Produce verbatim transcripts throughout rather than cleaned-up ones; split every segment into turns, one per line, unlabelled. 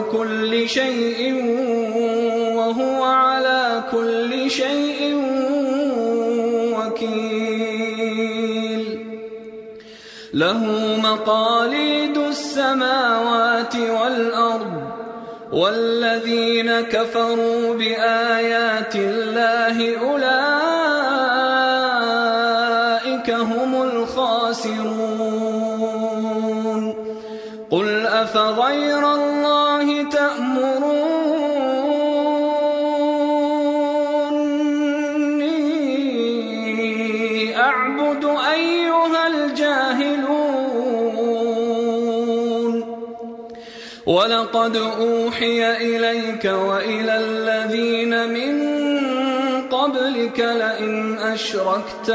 بكل شيء وهو على كل شيء وكيل. له مقاليد السماوات والأرض والذين كفروا بآيات الله أولئك هم الخاسرون. قل أفغير الله تأمروني أعبد أيها الجاهلون؟ ولقد أوحي إليك وإلى الذين من قبلك لئن أشركت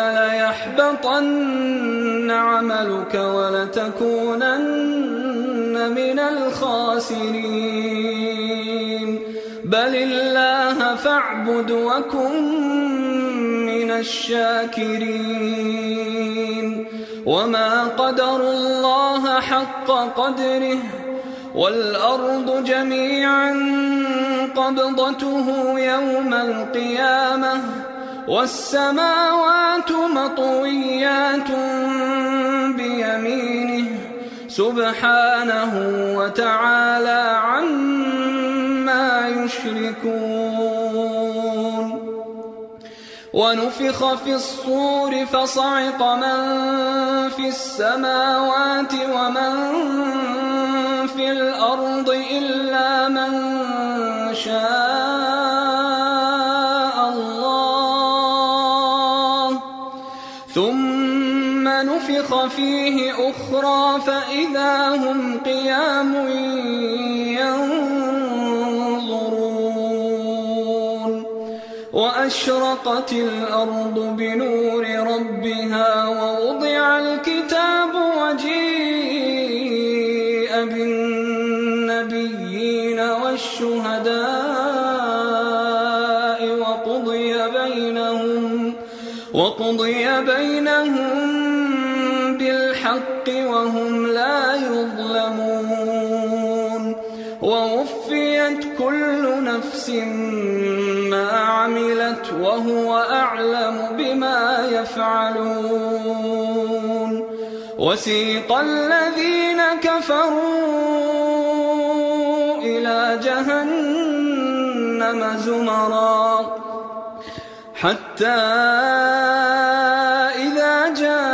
ليحبطن عملك ولتكونن من الخاسرين. بل الله فاعبد وكن من الشاكرين. وما قدروا الله حق قدره والأرض جميعا قبضته يوم القيامة والسماوات مطويات بيمينه سبحانه وتعالى عما يشركون. ونفخ في الصور فصعق من في السماوات ومن في الأرض إلا من شاء الله ثم نفخ فيه أخرى فإذا هم قيام ينظرون. وأشرقت الأرض بنور ربها ووضع الكتاب وجيء بالنبيين والشهداء وقضي بينهم وقضي بينهم بالحق وهم لا يظلمون. ووفيت كل نفس ما عملت وهو أعلم بما يفعلون. وسيق الذين كفروا إلى جهنم زمرا حتى إذا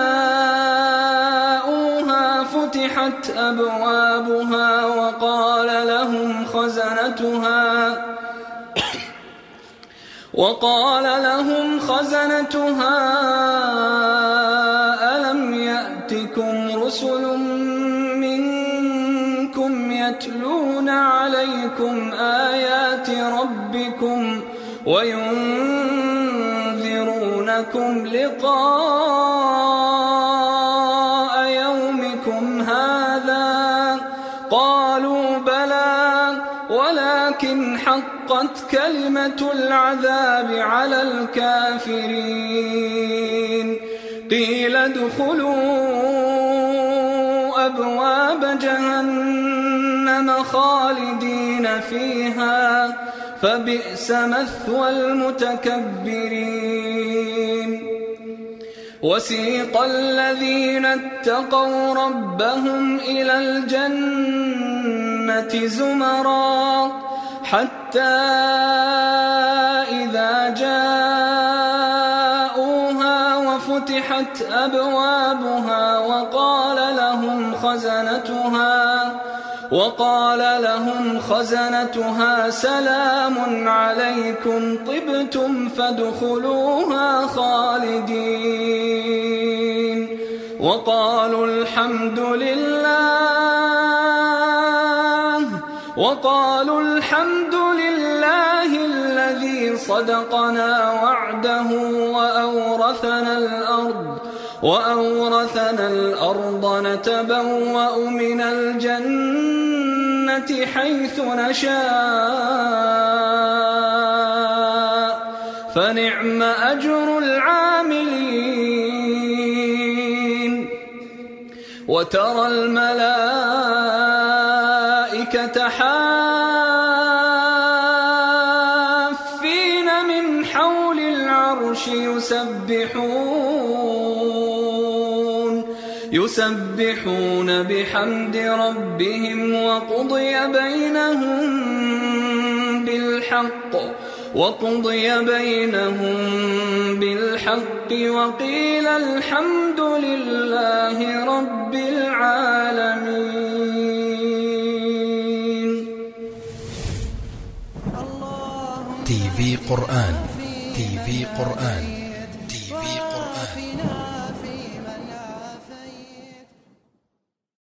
جاءوها فتحت أبوابها وقال لهم خزنتها وقال لهم خزنتها ألم يأتكم رسل منكم يتلون عليكم آيات ربكم وينذرونكم لقاء يومكم هذا؟ قالوا بلى ولكن حقت كلمة العذاب على الكافرين. قيل ادخلوا أبواب جهنم خالدين فيها فبئس مثوى المتكبرين. وسيق الذين اتقوا ربهم إلى الجنة زمرا حتى إذا جاءوها وفتحت أبوابها وقال لهم خزنتها وقال لهم خزنتها سلام عليكم طبتم فادخلوها خالدين. وقالوا الحمد لله وقالوا الحمد لله الذي صدقنا وعده وأورثنا الأرض وأورثنا الأرض نتبوأ من الجنة حيث نشاء فنعم أجر العاملين. وترى الملائكة حافين يسبحون يسبحون بحمد ربهم وقضي بينهم بالحق وقضي بينهم بالحق وقيل الحمد لله رب العالمين.
تي في قرآن تي في قرآن